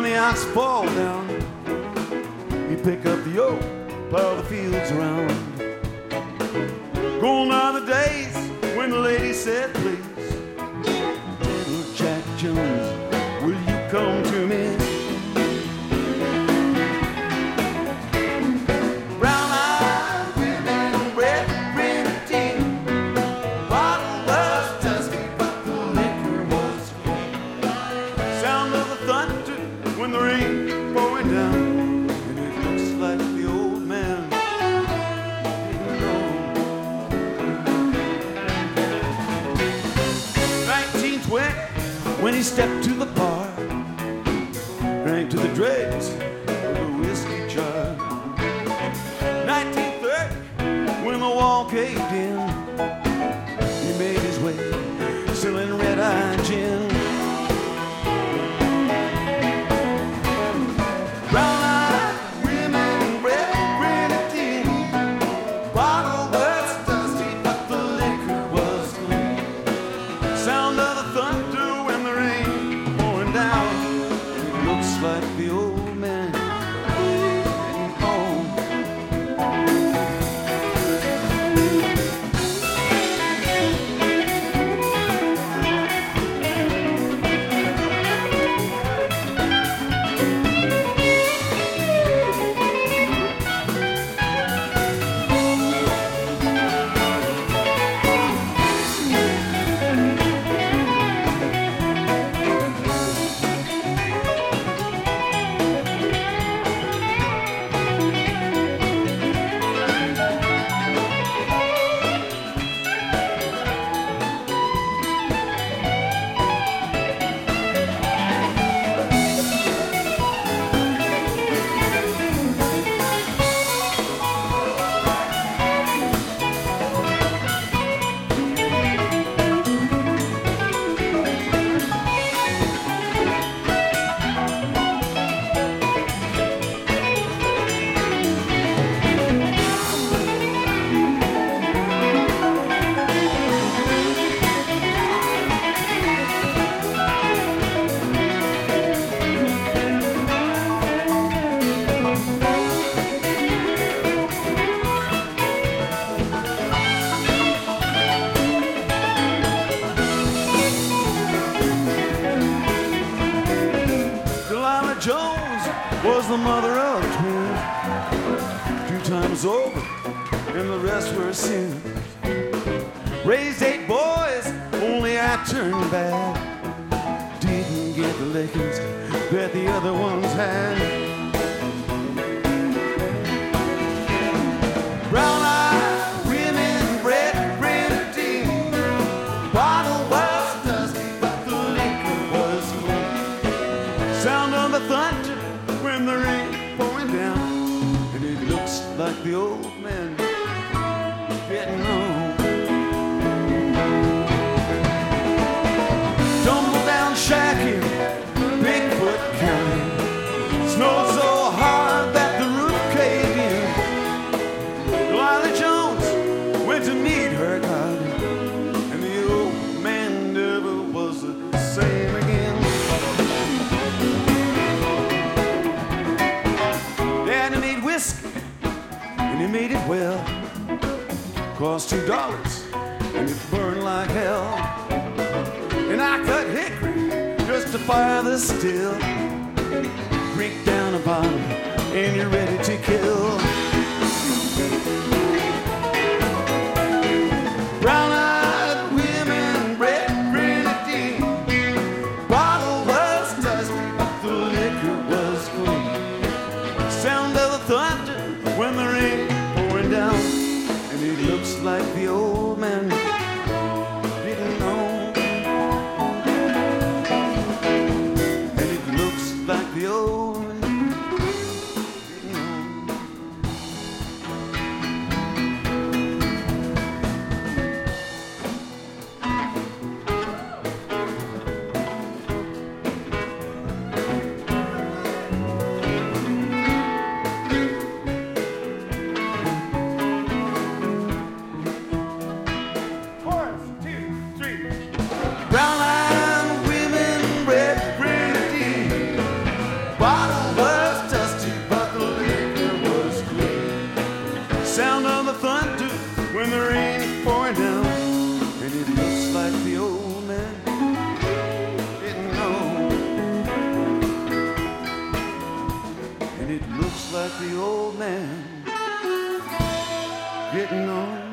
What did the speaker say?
the ox fall down, he'd pick up the yoke, plow the fields around. Gone are the days when the lady said, please, little Jack Jones, will you come to me? Brown-eyed women, red grenadine, bottle was dusty, but the liquor was clean. Sound of the thunder when the rain pouring down, and it looks like the old man didn't know. 1920, when he stepped to the bar, drank to the dregs of the whiskey jar. 1930, when the wall caved in, he made his way selling red-eye gin. Brown-eyed women, red grenadine, bottle was dusty, but the liquor was clean. Sound of the thunder when the rain pouring down, it looks like the old man heading home. Jones was the mother of twins, 2 times over, and the rest were sins. Raised 8 boys, only I turned bad. Didn't get the lickings that the other ones had. Brown-eyed women, red grenadine, bottle was dusty, but the liquor was clean. Sound of the thunder when the rain pouring down, and it looks like the old man getting home. Tumble down shacky, Bigfoot County, snowed so hard that the roof caved in. Delilah Jones went to meet her God, and the old man never was the same again. Daddy made whiskey, and he made it well. Cost $2, and it burned like hell. And I cut hickory just to fire the still. Creek down the bottom, and you're ready to kill. Brown-eyed women, red grenadine, bottle was dusty, but the liquor was clean. Sound of the thunder when the rain pouring down, and it looks like the old man didn't know. And it looks like the old man didn't know. like the old man getting on.